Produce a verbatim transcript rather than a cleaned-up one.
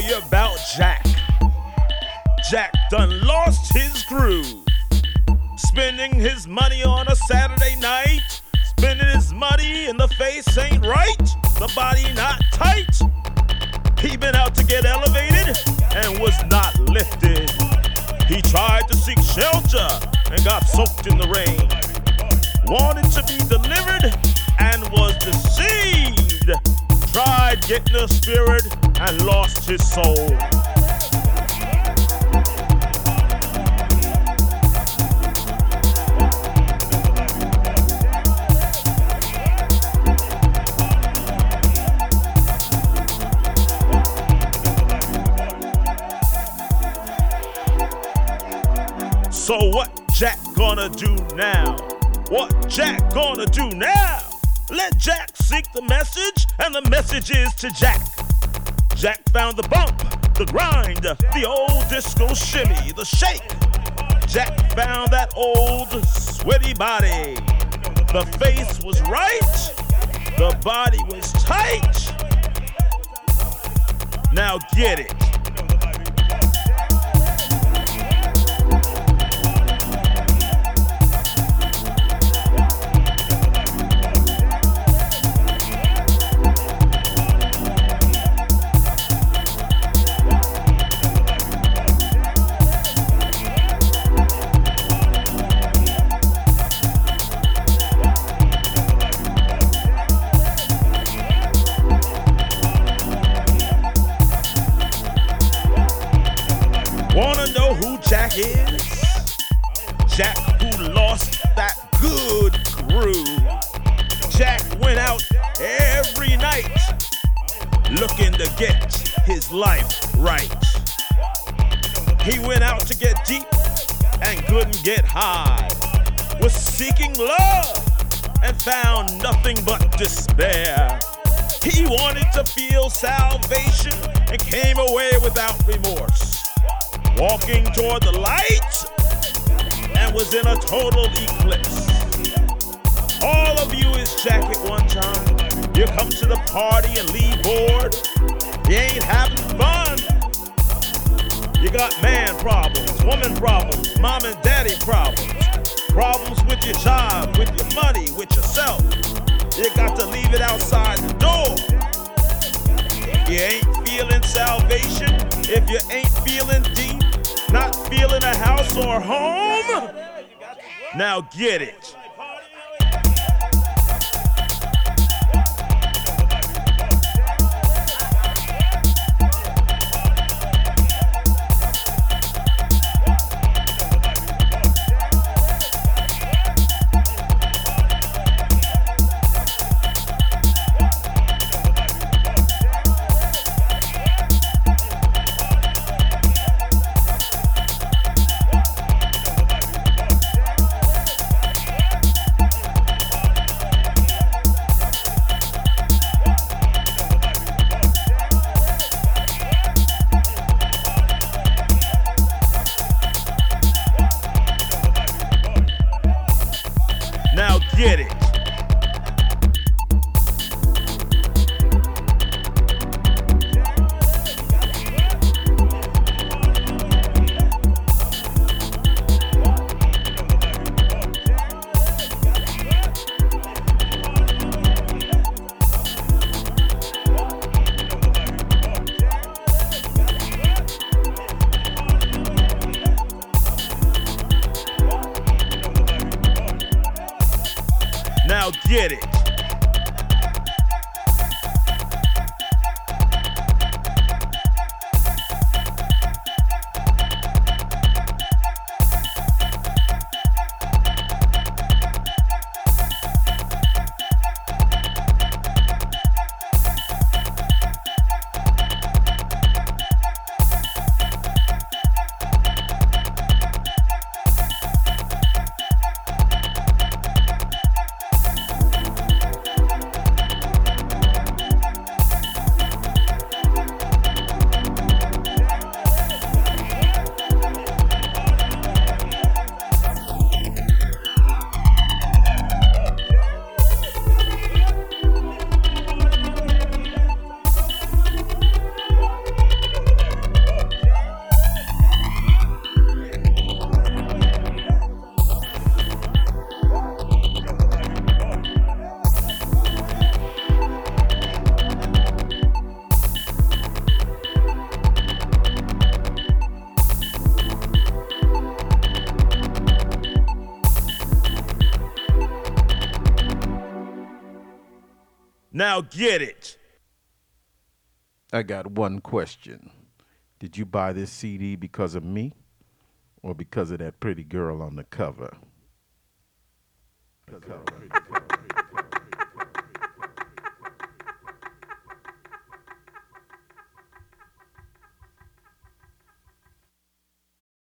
you about Jack. Jack done lost his groove. Spending his money on a Saturday night. Spending his money in the face ain't right. The body not tight. He been out to get elevated and was not lifted. He tried to seek shelter and got soaked in the rain. Wanted to be delivered and was deceived. Tried getting a spirit and lost his soul. So what Jack gonna do now? What Jack gonna do now? Let Jack seek the message, and the message is to Jack. Jack found the bump, the grind, the old disco shimmy, the shake. Jack found that old sweaty body. The face was right, the body was tight. Now get it. Wanna know who Jack is? Jack who lost that good groove. Jack went out every night looking to get his life right. He went out to get deep and couldn't get high. Was seeking love and found nothing but despair. He wanted to feel salvation and came away without remorse. Walking toward the light and was in a total eclipse. All of you is Jack at one time. You come to the party and leave bored. You ain't having fun. You got man problems, woman problems, mom and daddy problems. Problems with your job, with your money, with yourself. You got to leave it outside the door. If you ain't feeling salvation, if you ain't feeling deep, not feeling a house or home, now get it. Now get it. Now get it. Now get it. I got one question. Did you buy this C D because of me or because of that pretty girl on the cover? The cover.